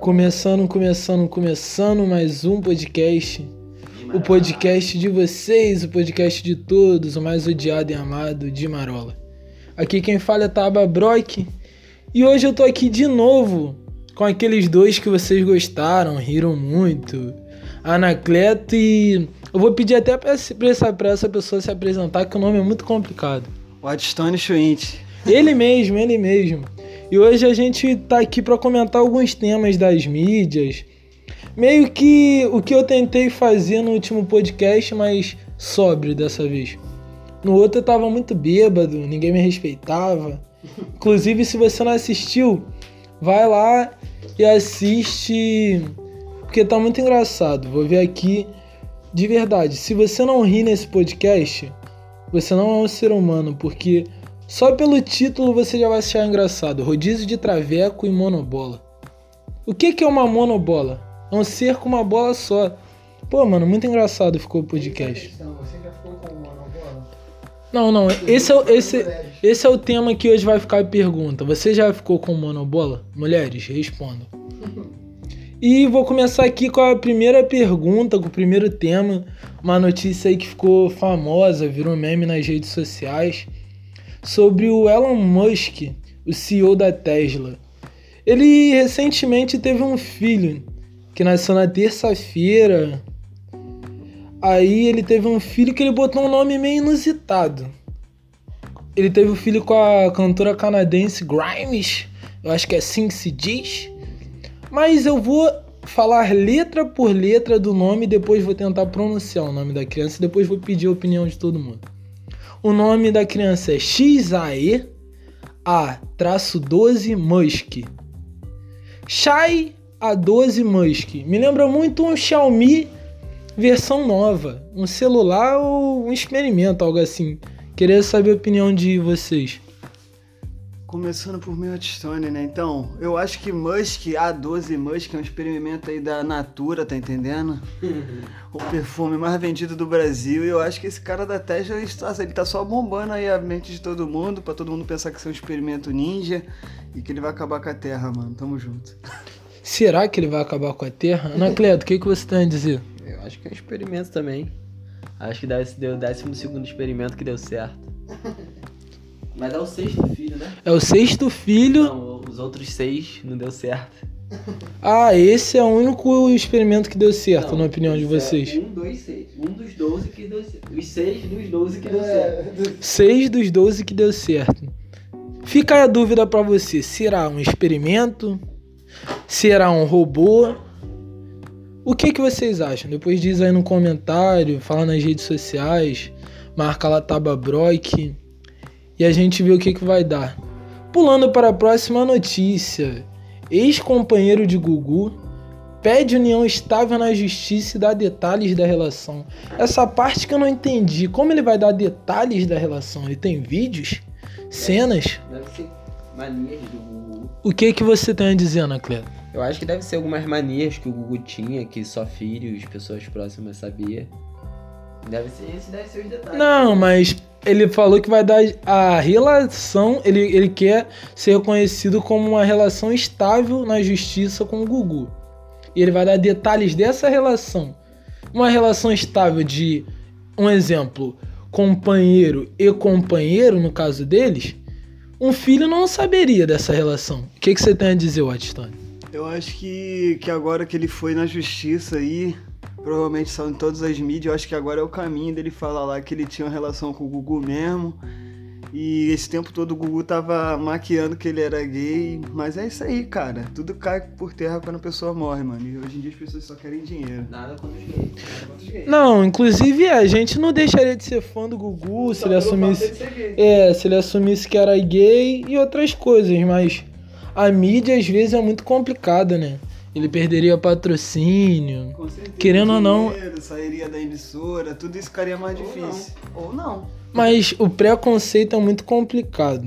Começando mais um podcast. O podcast de vocês, o podcast de todos, o mais odiado e amado de Marola. Aqui quem fala é Taba Brock. E hoje eu tô aqui de novo com aqueles dois que vocês gostaram, riram muito. Anacleto e... eu vou pedir até pra essa pessoa se apresentar, que o nome é muito complicado. Watstone Schwint. Ele mesmo. E hoje a gente tá aqui para comentar alguns temas das mídias. Meio que o que eu tentei fazer no último podcast, mas sóbrio dessa vez. No outro eu tava muito bêbado, ninguém me respeitava. Inclusive, se você não assistiu, vai lá e assiste, porque tá muito engraçado. Vou ver aqui, de verdade, se você não ri nesse podcast, você não é um ser humano, porque... só pelo título você já vai achar engraçado. Rodízio de traveco e monobola. O que é uma monobola? É um ser com uma bola só. Pô, mano, muito engraçado ficou o podcast. Você já ficou com monobola? Não. Esse é o tema que hoje vai ficar a pergunta. Você já ficou com monobola? Mulheres, respondam. E vou começar aqui com a primeira pergunta, com o primeiro tema. Uma notícia aí que ficou famosa, virou meme nas redes sociais. Sobre o Elon Musk, o CEO da Tesla. Ele recentemente teve um filho, que nasceu na terça-feira. Aí ele teve um filho que ele botou um nome meio inusitado. Ele teve um filho com a cantora canadense Grimes, eu acho que é assim que se diz. Mas eu vou falar letra por letra do nome e depois vou tentar pronunciar o nome da criança e depois vou pedir a opinião de todo mundo. O nome da criança é XAE A-12 Musk. Shai A12 Musk. Me lembra muito um Xiaomi versão nova. Um celular ou um experimento, algo assim. Queria saber a opinião de vocês. Começando por meu Watstone, né? Então, eu acho que Musk, A12 Musk, é um experimento aí da Natura, tá entendendo? O perfume mais vendido do Brasil. E eu acho que esse cara da Tesla, ele tá só bombando aí a mente de todo mundo, pra todo mundo pensar que isso é um experimento ninja e que ele vai acabar com a Terra, mano. Tamo junto. Será que ele vai acabar com a Terra? Anacleto, o que você tem a dizer? Eu acho que é um experimento também. Acho que deu o 12º experimento que deu certo. Mas é o 6º filho, né? É o 6º filho. Não, os outros 6 não deu certo. Esse é o único experimento que deu certo, Não, na opinião de vocês. 1, 2, 6. Um dos 12 que deu certo. Os 6 dos 12 que deu certo. 6 dos 12 que deu certo. Fica aí a dúvida pra você. Será um experimento? Será um robô? O que vocês acham? Depois diz aí no comentário, fala nas redes sociais, marca lá Taba Brock e a gente vê o que vai dar. Pulando para a próxima notícia. Ex-companheiro de Gugu pede união estável na justiça e dá detalhes da relação. Essa parte que eu não entendi. Como ele vai dar detalhes da relação? Ele tem vídeos? Cenas? Deve ser manias do Gugu. O que você tem a dizer, Anacleto? Eu acho que deve ser algumas manias que o Gugu tinha, que só filhos, pessoas próximas sabiam. Esse deve ser os detalhes. Não, mas ele falou que vai dar a relação, ele quer ser reconhecido como uma relação estável na justiça com o Gugu. E ele vai dar detalhes dessa relação. Uma relação estável de, um exemplo, companheiro e companheiro, no caso deles, um filho não saberia dessa relação. O que você tem a dizer, Watstone? Eu acho que agora que ele foi na justiça aí, provavelmente são em todas as mídias, eu acho que agora é o caminho dele falar lá que ele tinha uma relação com o Gugu mesmo. E esse tempo todo o Gugu tava maquiando que ele era gay. Mas é isso aí, cara. Tudo cai por terra quando a pessoa morre, mano. E hoje em dia as pessoas só querem dinheiro. Nada contra os gays. Não, inclusive a gente não deixaria de ser fã do Gugu se ele assumisse. Se ele assumisse que era gay e outras coisas, mas a mídia às vezes é muito complicada, né? Ele perderia patrocínio. Com certeza, querendo ou não. Sairia da emissora, tudo isso ficaria mais difícil. Ou não. Mas o preconceito é muito complicado.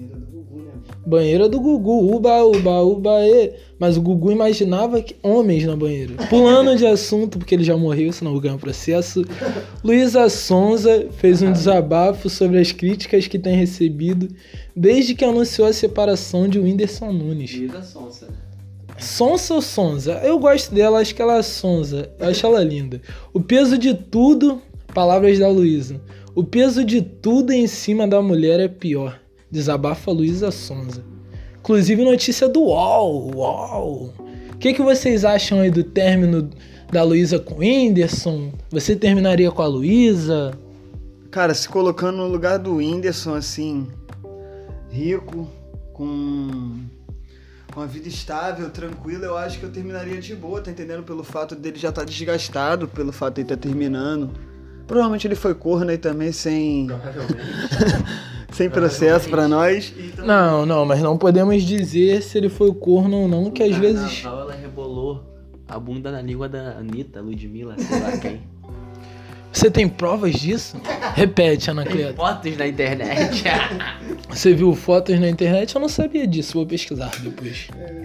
Banheira do Gugu, uba, uba, uba, e. Mas o Gugu imaginava que homens na banheira. Pulando de assunto, porque ele já morreu, senão eu ganho processo. Luísa Sonza fez um desabafo sobre as críticas que tem recebido desde que anunciou a separação de Whindersson Nunes. Luísa Sonza. Sonsa ou Sonza? Eu gosto dela, acho que ela é Sonza. Eu acho ela linda. O peso de tudo, palavras da Luísa. O peso de tudo em cima da mulher é pior. Desabafa Luísa Sonza. Inclusive notícia do UOL. O que vocês acham aí do término da Luísa com o Whindersson? Você terminaria com a Luísa? Cara, se colocando no lugar do Whindersson, assim, rico, com uma vida estável, tranquila, eu acho que eu terminaria de boa, tá entendendo? Pelo fato dele já estar desgastado, pelo fato de ele estar terminando. Provavelmente ele foi corno aí também, sem processo pra nós. Então... Não, mas não podemos dizer se ele foi corno ou não, que às vezes... Ela rebolou a bunda na língua da Anitta, Ludmilla, sei lá quem. Você tem provas disso? Repete, Anacleto. Tem fotos na internet. Você viu fotos na internet? Eu não sabia disso, vou pesquisar depois.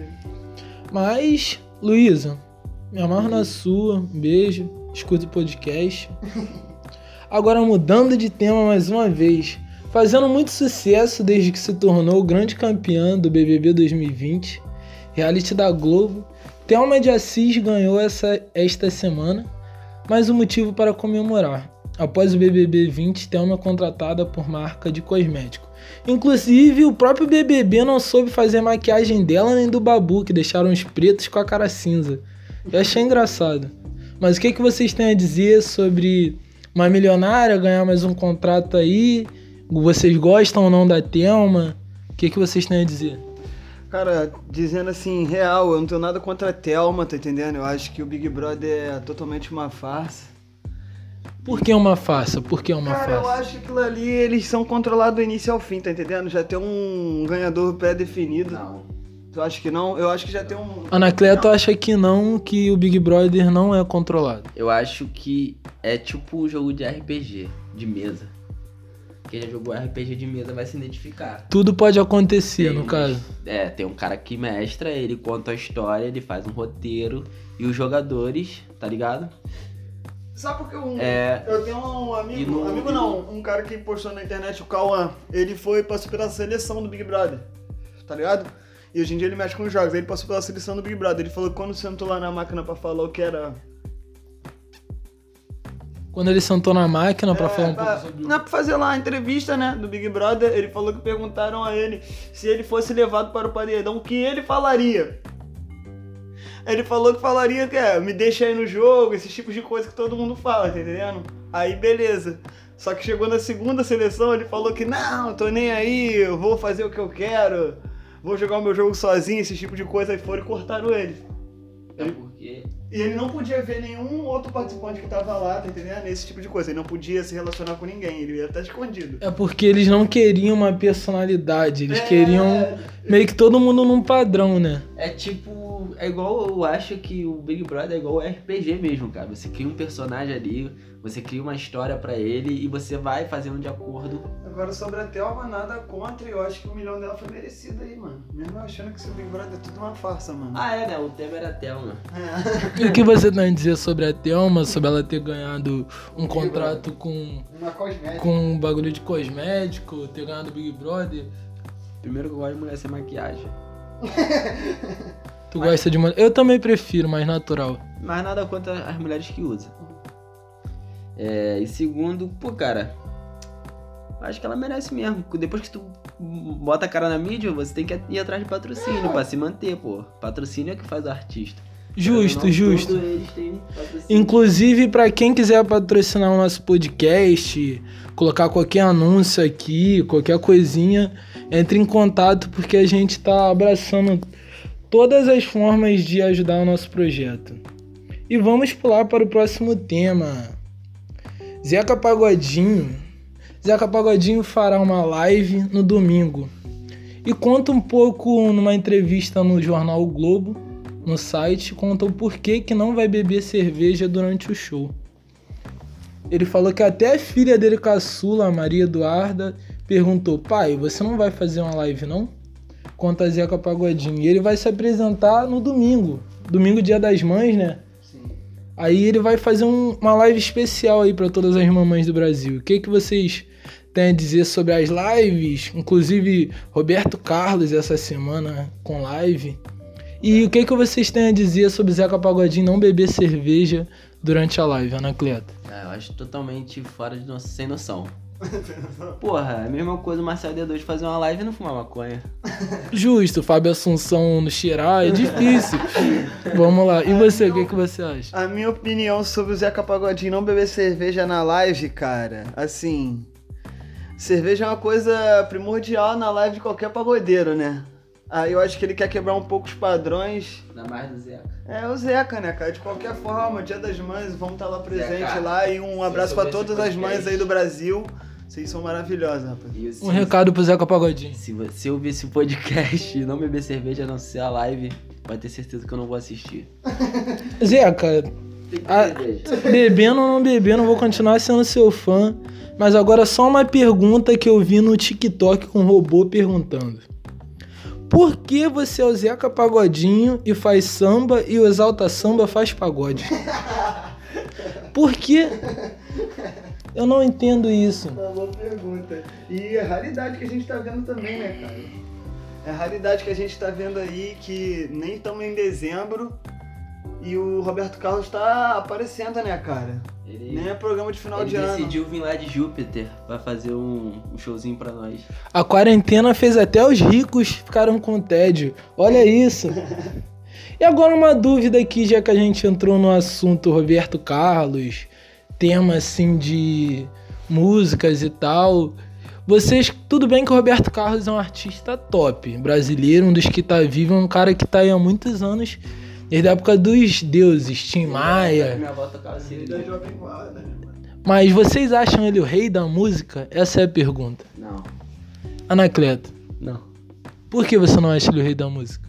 Mas, Luísa, me amarro na sua, um beijo, escuta o podcast. Agora mudando de tema mais uma vez, fazendo muito sucesso desde que se tornou o grande campeão do BBB 2020, reality da Globo, Thelma de Assis ganhou esta semana, mais um motivo para comemorar. Após o BBB 20, Thelma é contratada por marca de cosmético. Inclusive, o próprio BBB não soube fazer maquiagem dela nem do Babu, que deixaram os pretos com a cara cinza. Eu achei engraçado. Mas o que vocês têm a dizer sobre uma milionária ganhar mais um contrato aí? Vocês gostam ou não da Thelma? O que vocês têm a dizer? Cara, dizendo assim, real, eu não tenho nada contra a Thelma, tá entendendo? Eu acho que o Big Brother é totalmente uma farsa. Por que uma farsa? Cara, eu acho que aquilo ali, eles são controlados do início ao fim, tá entendendo? Já tem um ganhador pré-definido. Não. Tu acha que não? Eu acho que já tem um... Anacleto acha que não, que o Big Brother não é controlado. Eu acho que é tipo um jogo de RPG, de mesa. Quem já jogou RPG de mesa vai se identificar. Tudo pode acontecer, no caso. Tem um cara que mestra, ele conta a história, ele faz um roteiro e os jogadores, tá ligado? Sabe por que eu tenho um amigo, um cara que postou na internet, o Cauã, ele foi passou pela seleção do Big Brother, tá ligado? E hoje em dia ele mexe com jogos, ele passou pela seleção do Big Brother, ele falou que quando sentou lá na máquina pra falar o que era... Quando ele sentou na máquina pra falar um pouco sobre... Não, pra fazer lá a entrevista, né, do Big Brother, ele falou que perguntaram a ele se ele fosse levado para o paredão, o que ele falaria. Ele falou que falaria que me deixa aí no jogo, esses tipos de coisa que todo mundo fala, tá entendendo? Aí beleza. Só que chegou na segunda seleção, ele falou que não, tô nem aí, eu vou fazer o que eu quero, vou jogar o meu jogo sozinho, esse tipo de coisa, aí foram e cortaram ele. Porque... E ele não podia ver nenhum outro participante que tava lá, tá entendendo? Esse tipo de coisa. Ele não podia se relacionar com ninguém, ele ia estar escondido. É porque eles não queriam uma personalidade, eles queriam meio que todo mundo num padrão, né? É tipo, é igual, eu acho que o Big Brother é igual o RPG mesmo, cara. Você cria um personagem ali, você cria uma história pra ele e você vai fazendo de acordo. Agora sobre a Thelma, nada contra, eu acho que o milhão dela foi merecido aí, mano. Mesmo achando que esse Big Brother é tudo uma farsa, mano. Né? O tema era a Thelma. E o que você tem a dizer sobre a Thelma, sobre ela ter ganhado um contrato com um bagulho de cosmético, ter ganhado o Big Brother? Primeiro que eu gosto de mulher sem maquiagem. Tu gosta de mulher? Eu também prefiro, mais natural. Mas nada contra as mulheres que usam. E segundo, cara, acho que ela merece mesmo. Depois que tu bota a cara na mídia, você tem que ir atrás de patrocínio pra se manter, pô. Patrocínio é que faz o artista. Justo. Eles têm patrocínio. Inclusive, pra quem quiser patrocinar o nosso podcast, colocar qualquer anúncio aqui, qualquer coisinha, entre em contato, porque a gente tá abraçando todas as formas de ajudar o nosso projeto. E vamos pular para o próximo tema. Zeca Pagodinho fará uma live no domingo e conta um pouco numa entrevista no jornal O Globo, no site, conta o porquê que não vai beber cerveja durante o show. Ele falou que até a filha dele caçula, a Maria Eduarda, perguntou: pai, você não vai fazer uma live não? Conta Zeca Pagodinho. E ele vai se apresentar no domingo, Dia das Mães, né? Aí ele vai fazer uma live especial aí para todas as mamães do Brasil. O que vocês têm a dizer sobre as lives? Inclusive, Roberto Carlos essa semana com live. E o que vocês têm a dizer sobre Zeca Pagodinho não beber cerveja durante a live, Anacleto? Eu acho totalmente fora de sem noção. Porra, é a mesma coisa o Marcelo D2 fazer uma live e não fumar maconha. Justo, Fábio Assunção no cheirar, é difícil. Vamos lá, e você, o que você acha? A minha opinião sobre o Zeca Pagodinho não beber cerveja na live, cara, assim... Cerveja é uma coisa primordial na live de qualquer pagodeiro, né? Aí eu acho que ele quer quebrar um pouco os padrões. Ainda mais do Zeca. É, o Zeca, né, cara? De qualquer forma, Dia das Mães, vamos estar lá presente Zeca, lá. E um abraço pra todas as mães aí do Brasil. Vocês são maravilhosas, rapaz. Um recado pro Zeca Pagodinho. Se você ouvir esse podcast e não beber cerveja a não ser a live, vai ter certeza que eu não vou assistir. Zeca, bebendo ou não bebendo, eu vou continuar sendo seu fã. Mas agora só uma pergunta que eu vi no TikTok com um robô perguntando. Por que você é o Zeca Pagodinho e faz samba e o Exalta Samba faz pagode? Por quê? Eu não entendo isso. Uma boa pergunta. E a raridade que a gente tá vendo também, né, cara? É a raridade que a gente tá vendo aí que nem estamos em dezembro e o Roberto Carlos tá aparecendo, né, cara? Nem é programa de final de ano. Ele decidiu vir lá de Júpiter pra fazer um showzinho pra nós. A quarentena fez até os ricos ficaram com tédio. Olha isso. E agora uma dúvida aqui, já que a gente entrou no assunto Roberto Carlos, tema assim de músicas e tal. Vocês, tudo bem que o Roberto Carlos é um artista top, brasileiro, um dos que tá vivo, um cara que tá aí há muitos anos, desde a época dos deuses, Tim Maia. Minha avó tocava assim. Mas vocês acham ele o rei da música? Essa é a pergunta. Não. Anacleto, Não. por que você não acha ele o rei da música?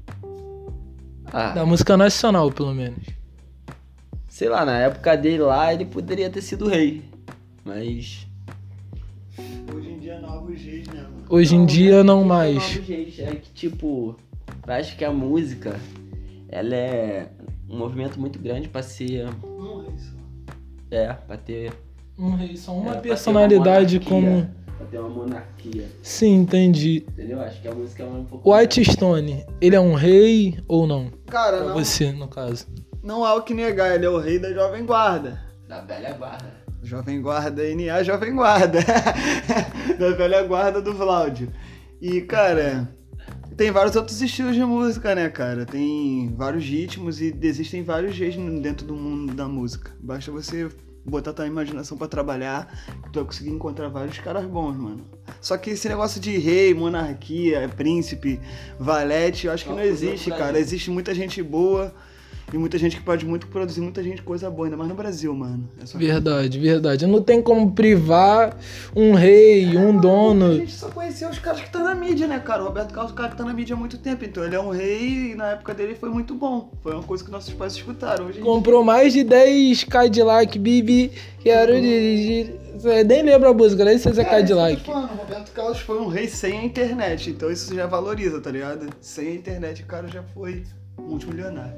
Da música nacional, pelo menos. Sei lá, na época dele lá, ele poderia ter sido rei. Mas... Hoje em dia, novos reis, né, mano? Hoje em dia, não mais. Novos reis. É que, tipo, eu acho que a música, ela é um movimento muito grande pra ser... Um rei só. Pra ter... Um rei, só uma pra personalidade ter uma monarquia, como... Pra ter uma monarquia. Sim, entendi. Entendeu? Acho que a música é um pouco... White Stone, ele é um rei ou não? Cara, Pra não, você, no caso. não há o que negar, ele é o rei da Jovem Guarda. Da velha guarda. Jovem Guarda, NA Jovem Guarda. Da velha guarda do Vláudio. E, cara, tem vários outros estilos de música, né, cara? Tem vários ritmos e existem vários reis dentro do mundo da música. Basta você botar tua imaginação pra trabalhar, que tu vai conseguir encontrar vários caras bons, mano. Só que esse negócio de rei, monarquia, príncipe, valete, eu acho que não existe, cara. Existe muita gente boa e muita gente que pode muito produzir muita gente coisa boa, ainda mais no Brasil, mano. É só Verdade, verdade. Não tem como privar um rei, um dono. A gente só conheceu os caras que estão na mídia, né, cara? O Roberto Carlos é um cara que tá na mídia há muito tempo, então ele é um rei e na época dele foi muito bom. Foi uma coisa que nossos pais escutaram. Hoje em Comprou mais de 10 Cadillac, Bibi, quero dirigir. Você nem lembra a música, nem sei se é Cadillac. O Roberto Carlos foi um rei sem a internet, então isso já valoriza, tá ligado? Sem a internet o cara já foi multimilionário.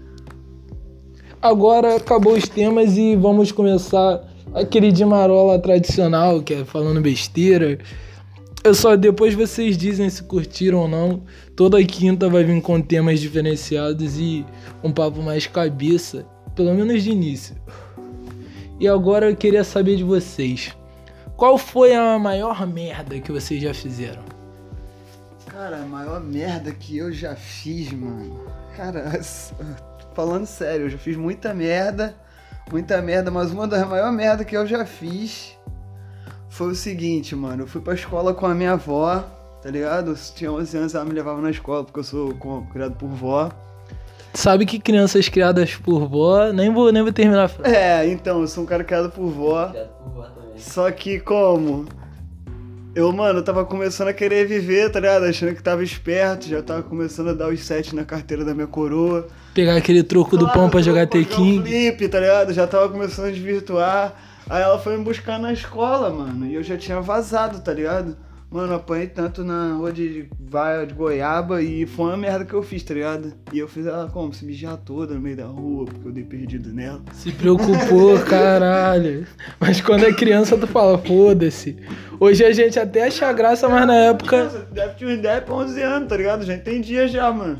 Agora acabou os temas e vamos começar aquele de marola tradicional, que é falando besteira. Depois vocês dizem se curtiram ou não. Toda quinta vai vir com temas diferenciados e um papo mais cabeça, pelo menos de início. E agora eu queria saber de vocês. Qual foi a maior merda que vocês já fizeram? Cara, a maior merda que eu já fiz, mano. Cara, falando sério, eu já fiz muita merda, mas uma das maiores merdas que eu já fiz foi o seguinte, mano. Eu fui pra escola com a minha avó, tá ligado? Eu tinha 11 anos, ela me levava na escola, porque eu sou criado por vó. Sabe que crianças criadas por vó, nem vou terminar a frase. Então, eu sou um cara criado por vó. Criado por vó também. Só que como? Eu tava começando a querer viver, tá ligado? Achando que tava esperto, já tava começando a dar os 7 na carteira da minha coroa. Pegar aquele troco do pão pra jogar Tekken. Tekken. Flip, tá ligado? Já tava começando a desvirtuar. Aí ela foi me buscar na escola, mano. E eu já tinha vazado, tá ligado? Mano, apanhei tanto na rua de goiaba e foi uma merda que eu fiz, tá ligado? E eu fiz ela como? Se mijar toda no meio da rua, porque eu dei perdido nela. Se preocupou, caralho. Mas quando é criança tu fala, foda-se. Hoje a gente até acha graça, mas na época... Nossa, deve ter uns 10 pra 11 anos, tá ligado? Já entendia já, mano.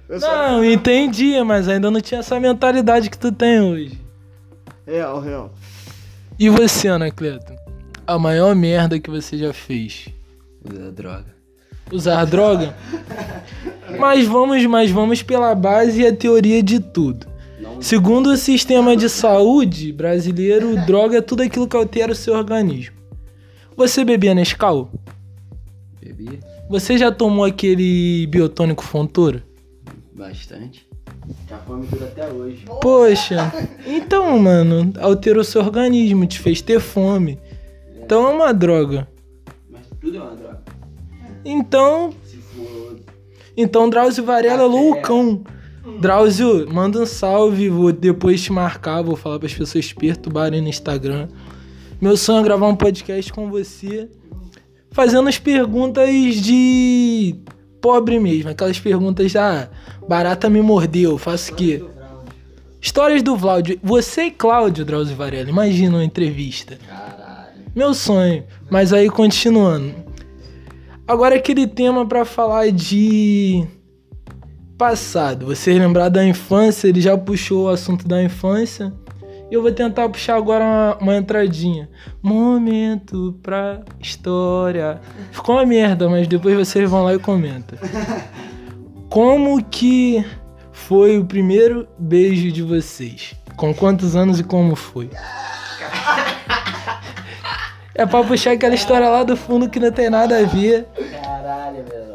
Não, entendi, mas ainda não tinha essa mentalidade que tu tem hoje. Real. E você, Anacleto? A maior merda que você já fez? Usar droga. Usar droga? Mas vamos pela base e a teoria de tudo. Segundo o sistema de saúde brasileiro, droga é tudo aquilo que altera o seu organismo. Você bebia Nescau? Bebia Você já tomou aquele biotônico Fontoura? bastante. Já fome dura até hoje. Poxa, então, mano, alterou seu organismo, te fez ter fome. Então é uma droga. Mas tudo é uma droga. Então, Se for... Drauzio Varela é loucão. Drauzio, manda um salve, vou depois te marcar, vou falar para as pessoas te perturbarem no Instagram. Meu sonho é gravar um podcast com você, fazendo as perguntas de pobre mesmo, aquelas perguntas barata me mordeu, faço o quê? Histórias do Vláudio. Você e Cláudio, Drauzio Varela, imagina uma entrevista. Caralho. Meu sonho. Mas aí, continuando. Agora aquele tema pra falar de passado. Você lembrar da infância, ele já puxou o assunto da infância. E eu vou tentar puxar agora uma entradinha. Momento pra história. Ficou uma merda, mas depois vocês vão lá e comentam. Como que foi o primeiro beijo de vocês? Com quantos anos e como foi? É pra puxar aquela história lá do fundo que não tem nada a ver. Caralho, velho.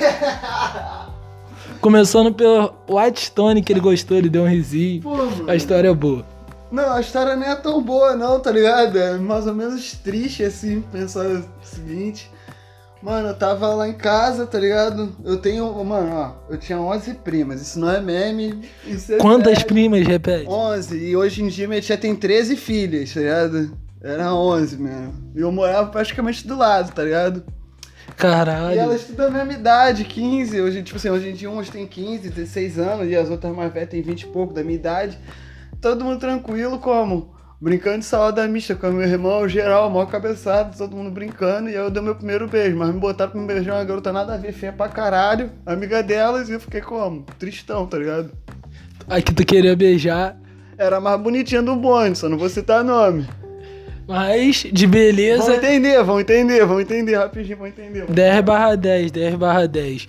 Começando pelo White Stone, que ele gostou, ele deu um risinho. Pô, mano. A história é boa. Não, a história nem é tão boa não, tá ligado? É mais ou menos triste, assim, pensar o seguinte. Mano, eu tava lá em casa, tá ligado? Eu tinha 11 primas, isso não é meme, isso é Quantas sério. primas, repete? 11, e hoje em dia minha tia tem 13 filhas, tá ligado? Era 11 mesmo. E eu morava praticamente do lado, tá ligado? Caralho. E elas tudo da mesma idade, 15. Hoje em dia umas tem 15, 16 anos, e as outras mais velhas tem 20 e pouco da minha idade. Todo mundo tranquilo, como? Brincando de salada mista com meu irmão, geral, maior cabeçado, todo mundo brincando. E aí eu dei meu primeiro beijo, mas me botaram pra me beijar uma garota nada a ver, feia pra caralho, amiga delas, e eu fiquei como? Tristão, tá ligado? A que tu queria beijar, Era a mais bonitinha do bonde, só não vou citar nome. mas de beleza, Vão entender, rapidinho, vão entender. 10/10, 10/10.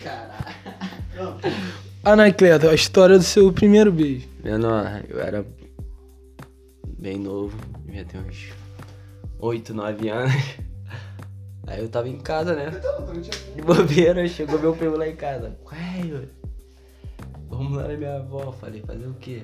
Anacleto, a história do seu primeiro beijo. Menor, eu era bem novo, devia ter uns 8, 9 anos. Aí eu tava em casa, né? De bobeira, chegou meu primo lá em casa. Ué, vamos lá na minha avó. Falei, fazer o quê?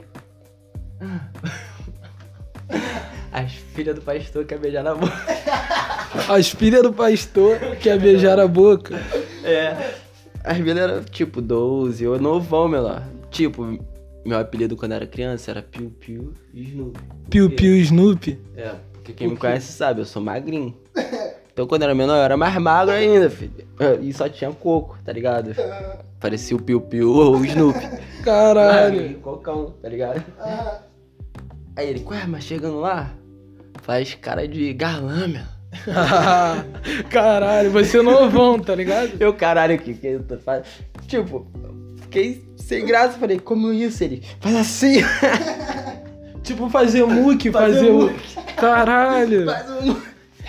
As filhas do pastor querem beijar na boca. As filhas do pastor quer beijar a boca. É. As meninas eram tipo 12, eu novão, meu lá. Tipo, meu apelido quando era criança era Piu Piu e Snoopy. Piu Piu Snoopy. É, porque quem me conhece sabe, eu sou magrinho. Então quando eu era menor eu era mais magro ainda, filho. E só tinha coco, tá ligado? Parecia o Piu Piu ou o Snoopy. Caralho. Magrinho, cocão, tá ligado? Aí ele, ué, mas chegando lá, faz cara de galã, meu. Caralho, você é novão, tá ligado? Eu, caralho, que eu tô fazendo? Tipo, fiquei sem graça, falei, como isso? Ele, faz assim. Tipo fazer muque, fazer o... Caralho. Faz um...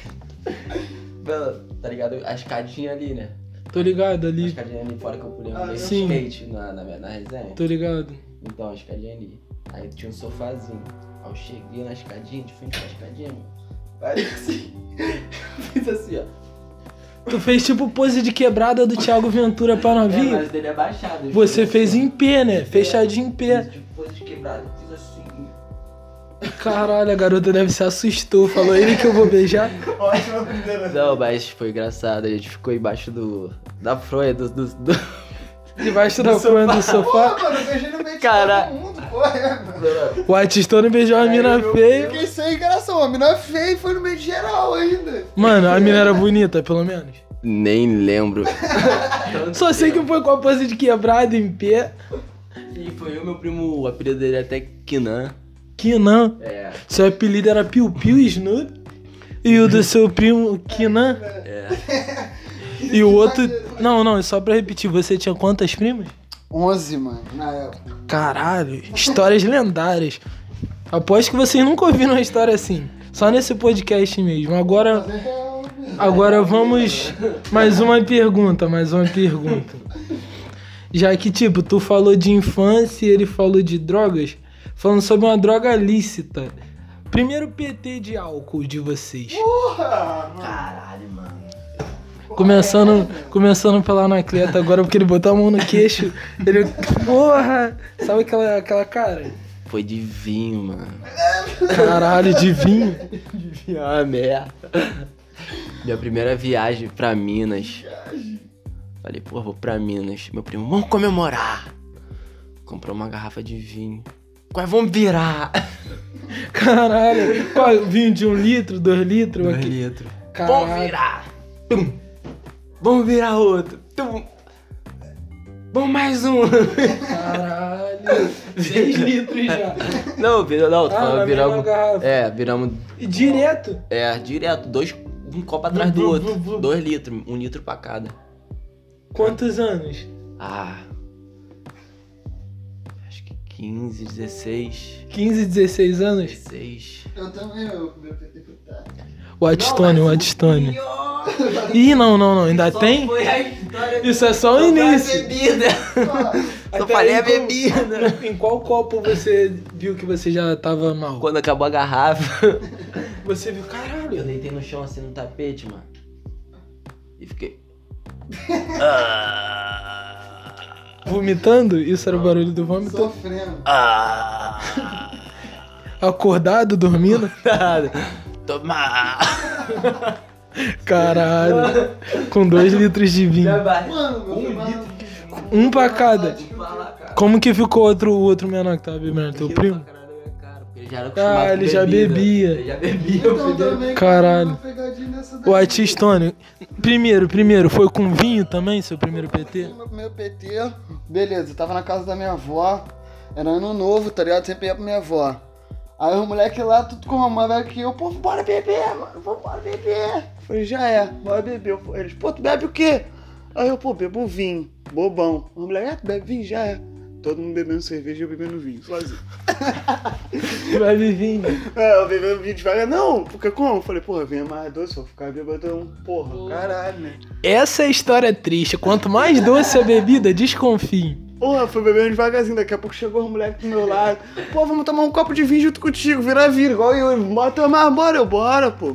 Tá ligado? A escadinha ali, né? Tô ligado A ali, escadinha ali fora que eu pulei um sim. skate na resenha. tô ligado. Então, a escadinha ali. Aí tinha um sofazinho. Aí eu cheguei na escadinha, de frente pra escadinha, mano. Parei assim. Fiz assim, ó. Tu fez tipo pose de quebrada do Thiago Ventura pra É, novinho? mas dele é baixado. eu Você fiz fez assim, em pé, né? Fechadinho em pé. Fiz tipo pose de quebrada. Fiz assim. Caralho, a garota deve se assustou. Falou ele que eu vou beijar. Ótima primeira. Não, mas foi engraçado. A gente ficou embaixo da fronha do... Debaixo da fronha do sofá. Pô, mano, eu beijei no meio de Cara. todo mundo, porra. O White Stone beijou a mina feia. Fiquei sem graça, a mina feia e foi no meio de geral ainda. Mano, a mina era bonita, pelo menos. Nem lembro. Só sei que foi com a pose de quebrada em pé. E foi o meu primo, o apelido dele é até Kinan. Kinan. É. Seu apelido era Piu Piu Snoop. E o do seu primo, Kinan. É. E o outro... Não, só pra repetir, você tinha quantas primas? 11, mano, na época. Caralho, histórias lendárias. Aposto que vocês nunca ouviram uma história assim. Só nesse podcast mesmo. Agora vamos... Mais uma pergunta. Já que, tipo, tu falou de infância e ele falou de drogas. Falando sobre uma droga lícita. Primeiro PT de álcool de vocês. Porra! Caralho, mano. Começando pela Anacleto agora, porque ele botou a mão no queixo. Ele... Porra! Sabe aquela cara? Foi de vinho, mano. Caralho, de vinho? De vinho é uma merda. Minha primeira viagem pra Minas. Falei, pô, vou pra Minas. Meu primo, vamos comemorar. Comprou uma garrafa de vinho. Quase vamos virar. Caralho. Qual, vinho de 1 litro, 2 litros? 2 litros. Caralho. Vamos virar. Tum. Vamos virar outro. Tum. Vamos mais um. Caralho. 6 litros já. Não, viramos. Garrafa. Viramos. Direto? Direto. Um copo atrás do outro. 2 litros. 1 litro pra cada. Quantos anos? Acho que 15, 16. 15, 16 anos? 16. Eu também, meu PT foi tarde. O Adstone. Ih, não, ainda Só tem? foi a história. Isso é só o início. A bebida. Só Até falei aí, a bebida. Em qual copo você viu que você já tava mal? Quando acabou a garrafa, Você viu, eu caralho. deitei no chão assim no tapete, mano. E fiquei. Vomitando? Isso era o barulho do vômito? Sofrendo. Acordado, dormindo? Toma! Caralho. Com 2 litros de vinho. Mano, meu Um pra cada. Como que ficou o outro menor que tava bebendo? Teu primo? Ele já era acostumado com Ele já bebida. bebia. Ele já bebia. Então também. Caralho. Uma pegadinha dessa daí. O Atistone, primeiro, foi com vinho também, seu primeiro PT? Meu primeiro PT, beleza, eu tava na casa da minha avó, era ano novo, tá ligado? Sempre ia pra minha avó. Aí os moleques lá, tudo com uma mais velho que eu, pô, bora beber, mano, bora beber. Falei, já é, bora beber. Eles, pô, tu bebe o quê? Aí eu, pô, bebo vinho, bobão. Os moleques, tu bebe vinho? Já é. Todo mundo bebendo cerveja e eu bebendo vinho, sozinho. Bebe vinho. Eu bebendo vinho devagar, não, porque como? Eu falei, porra, vinho é mais doce, vou ficar bebendo, porra, caralho, né? Essa é a história triste. Quanto mais doce a bebida, desconfie. Porra, fui bebendo devagarzinho, daqui a pouco chegou os moleques do meu lado. Pô, vamos tomar um copo de vinho junto contigo, vira, igual eu. Bora tomar, bora, pô.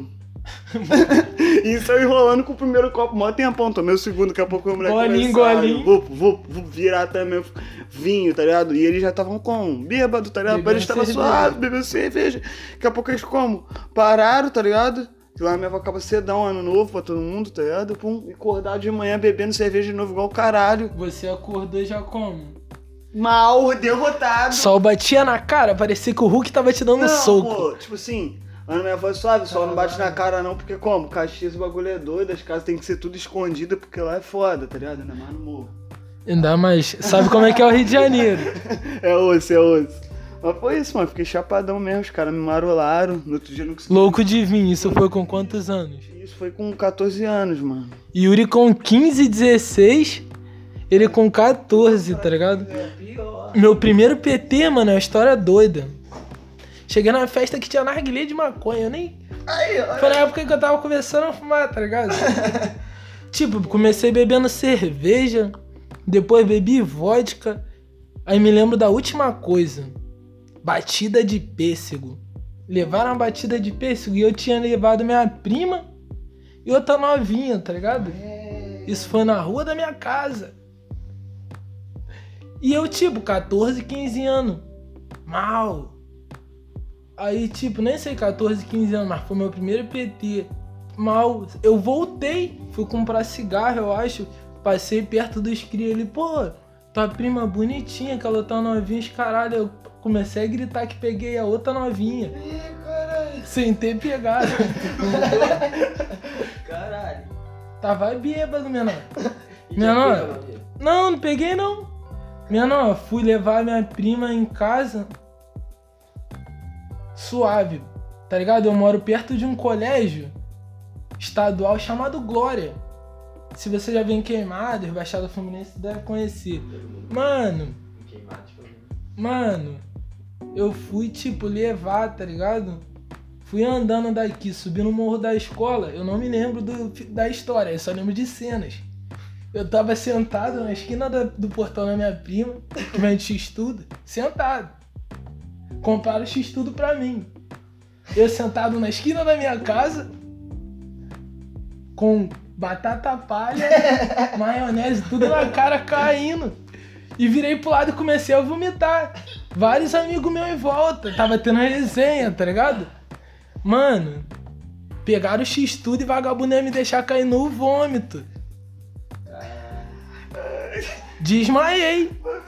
E saiu enrolando com o primeiro copo, mó tempão, tomei o segundo, daqui a pouco o moleque Golinho. Vou virar também vinho, tá ligado? E eles já estavam como? Bêbado, tá ligado? Eles estavam suaves, bebendo cerveja. Daqui a pouco eles como? Pararam, tá ligado? Que lá minha avó acaba cedão, ano novo pra todo mundo, tá ligado? Pum, e acordar de manhã bebendo cerveja de novo igual o caralho. Você acordou já como? Mal, derrotado. Sol batia na cara, parecia que o Hulk tava te dando soco. Pô, tipo assim, ano minha voz suave, o sol não bate na cara não, porque como? Caxias o bagulho é doido, as casas tem que ser tudo escondido, porque lá é foda, tá ligado? Ainda mais no morro. Ainda mais, sabe como é que é o Rio de Janeiro? É osso. Mas foi isso, mano, fiquei chapadão mesmo, os caras me marolaram, no outro dia não consegui. Louco de vinho, isso foi com quantos anos? Isso foi com 14 anos, mano. Yuri com 15, 16, ele com 14, tá ligado? Meu primeiro PT, mano, é uma história doida. Cheguei na festa que tinha narguilé de maconha, eu nem... Foi na época que eu tava começando a fumar, tá ligado? Tipo, comecei bebendo cerveja, depois bebi vodka, aí me lembro da última coisa, batida de pêssego. Levaram a batida de pêssego e eu tinha levado minha prima e outra novinha, tá ligado? Isso foi na rua da minha casa. E eu, tipo, 14, 15 anos. Mal. Aí, tipo, nem sei, 14, 15 anos, mas foi meu primeiro PT. Mal. Eu voltei, fui comprar cigarro, eu acho. Passei perto dos cria. Ele, pô, tua prima bonitinha, que ela tá novinha, caralho. Eu comecei a gritar que peguei a outra novinha. Ih, caralho. Sem ter pegado. Caralho. Tava bêbado, menor. Menor. Não peguei não. Menor, fui levar minha prima em casa. Suave, tá ligado? Eu moro perto de um colégio estadual chamado Glória. Se você já vem em Queimados, Baixada Fluminense, você deve conhecer. Mano, eu fui, tipo, levar, tá ligado? Fui andando daqui, subindo o morro da escola. Eu não me lembro da história, eu só lembro de cenas. Eu tava sentado na esquina do portão da minha prima, que vende X-Tudo, sentado. Compraram X-Tudo pra mim. Eu sentado na esquina da minha casa, com batata palha, maionese, tudo na cara caindo. E virei pro lado e comecei a vomitar. Vários amigos meus em volta. Tava tendo resenha, tá ligado? Mano, pegaram o X-Tudo e vagabundo ia me deixar cair no vômito. Desmaiei.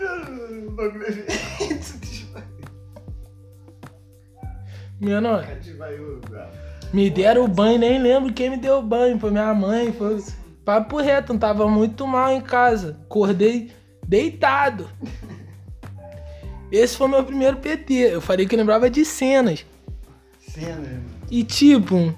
Menor, me deram o banho, nem lembro quem me deu o banho. Foi minha mãe, foi papo reto, não tava muito mal em casa. Acordei deitado. Esse foi meu primeiro PT. Eu falei que eu lembrava de cenas. E tipo,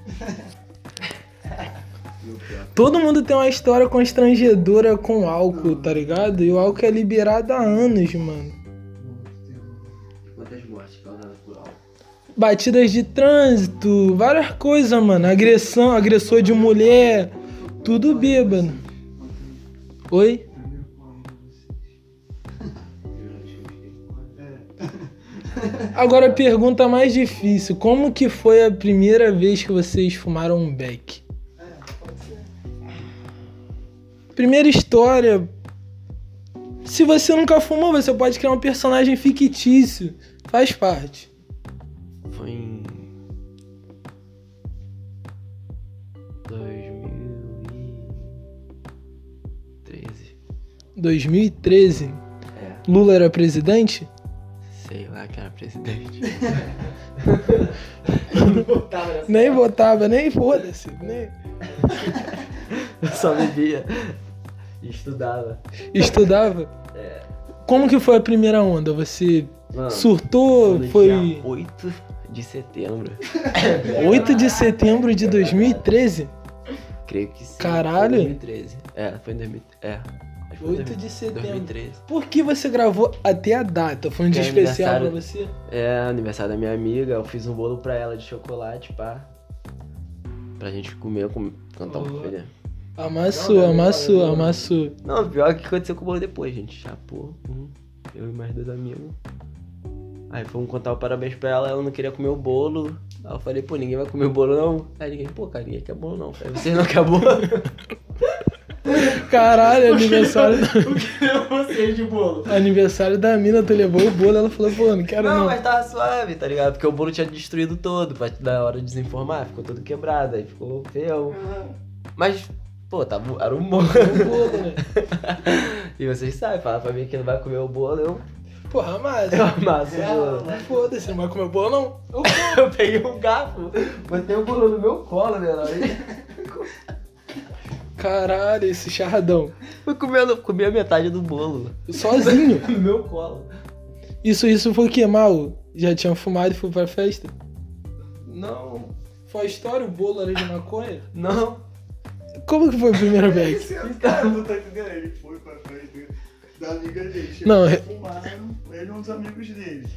todo mundo tem uma história constrangedora com álcool, tá ligado? E o álcool é liberado há anos, mano. Quantas mortes causadas por álcool? Batidas de trânsito, várias coisas, mano. Agressor de mulher, tudo bêbado. Oi? Agora a pergunta mais difícil. Como que foi a primeira vez que vocês fumaram um beck? Primeira história. Se você nunca fumou, você pode criar um personagem fictício. Faz parte. Foi em 2013. É. Lula era presidente? Sei lá que era presidente. Nem votava, nem foda-se. Nem... Eu só bebia e estudava. Estudava? É. Como que foi a primeira onda? Você Mano, surtou? no Foi dia 8 de setembro. 8 de setembro de 2013? Creio que sim. Caralho. Foi em 2013. Foi em 2013. Acho que foi 8 de setembro. 2013. Por que você gravou até a data? Foi um dia Porque é especial pra aniversário- você? Aniversário da minha amiga. Eu fiz um bolo pra ela de chocolate, pá. Pra gente comer, cantar um Oh. filho. Amassou. Não, pior que aconteceu com o bolo depois, gente. Chapou. Eu e mais 2 amigos. Aí fomos contar o parabéns pra ela não queria comer o bolo. Aí eu falei, pô, ninguém vai comer o bolo não. Aí ninguém, pô, cara, ninguém quer bolo não. Aí vocês não querem bolo? Caralho, aniversário Vocês de bolo. aniversário da mina, tu levou o bolo, ela falou, pô, não quero Não, não. mas tava suave, tá ligado? Porque o bolo tinha destruído todo, pra da hora de desinformar, ficou todo quebrado, aí ficou feio. Mas, pô, era um bolo. O bolo, né? E vocês sabem, fala pra mim que não vai comer o bolo, eu Porra, mas... amasso o bolo. Mas foda-se, não vai comer bolo não? Eu peguei um garfo, botei o bolo no meu colo, né? Caralho, esse charradão. Fui comi a metade do bolo. Sozinho. No meu colo. Isso foi o que, mal? Já tinha fumado e foi pra festa? Não, Foi a história, o bolo ali de maconha? não. Como que foi o primeiro beck? Cara, não tá entendendo? Ele foi pra frente da amiga dele. Não, Fumaram, ele é um dos amigos dele.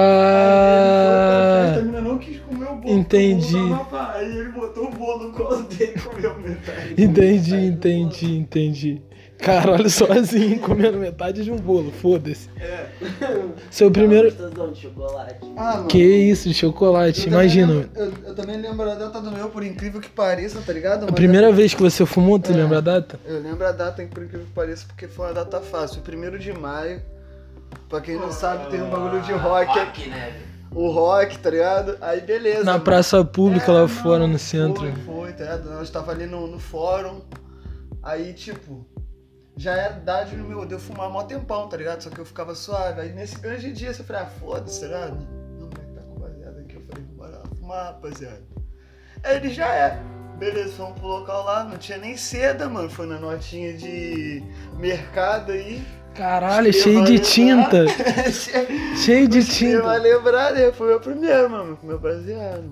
Ah, A menina não quis comer o bolo. entendi. O bolo tava lá. Aí ele botou o bolo no colo dele e comeu metade. entendi. Caralho, sozinho, comendo metade de um bolo, foda-se. É. Seu primeiro... Gostosão de chocolate. Ah, mano. Que isso, de chocolate, imagina. Eu também lembro a data do meu, por incrível que pareça, tá ligado? A primeira vez que você fumou, tu lembra a data? Eu lembro a data, por incrível que pareça, porque foi uma data fácil. 1º de maio. Pra quem não sabe, tem um bagulho de rock. né? O rock, tá ligado? Aí beleza. Na mano. praça pública lá Não, fora no centro. Foi, tá ligado? Nós tava ali no fórum. Aí, tipo, já era idade no meu, de eu fumar mó tempão, tá ligado? Só que eu ficava suave. Aí nesse grande dia, eu falei, foda-se, será? Não, mas tá com baseado aqui. Eu falei, bora lá fumar, rapaziada. Aí ele já é. Beleza, fomos pro local lá, não tinha nem seda, mano. Foi na notinha de mercado aí. Caralho, cheio de tinta. Cheio de Você vai tinta. lembrar, né? Foi o meu primeiro, mano. Meu baseado, mano.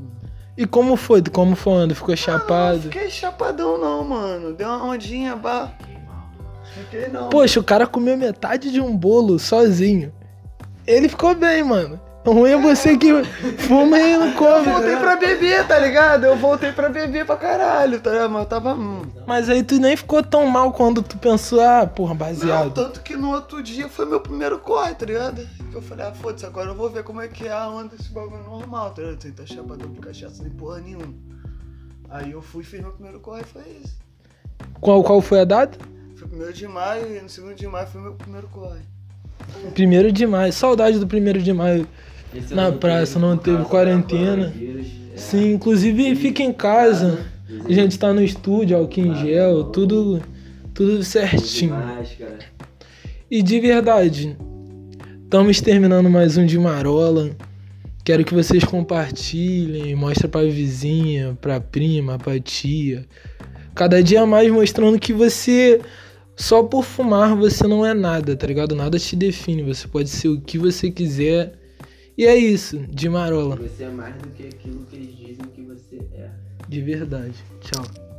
E como foi? Como foi onde? Ficou Não chapado? fiquei chapadão não, mano. Deu uma ondinha, bah. Fiquei não. Poxa, o cara comeu metade de um bolo sozinho. Ele ficou bem, mano. O ruim é você que fuma e não Eu come. voltei pra beber, tá ligado? Eu voltei pra beber pra caralho, tá ligado? Mas eu tava... Mas aí tu nem ficou tão mal quando tu pensou, porra, Não, baseado. tanto que no outro dia foi meu primeiro corre, tá ligado? Que eu falei, foda-se, agora eu vou ver como é que é a onda desse bagulho normal, tá ligado? Sem tá chapadão de cachaça nem porra nenhuma. Aí eu fui e fiz meu primeiro corre, foi isso. Qual foi a data? Foi 1º de maio e no 2º de maio foi meu primeiro corre. 1º de maio. Saudade do 1º de maio. Esse Na ano praça, não por teve causa quarentena. da coronavírus, Sim, inclusive fica em casa. A gente tá no estúdio, álcool em gel, tudo certinho. Máscara. E de verdade, estamos terminando mais um de Marola. Quero que vocês compartilhem, mostra pra vizinha, pra prima, pra tia. Cada dia mais mostrando que você, só por fumar, você não é nada, tá ligado? Nada te define, você pode ser o que você quiser. E é isso, de Marola. Você é mais do que aquilo que eles dizem que você é. De verdade. Tchau.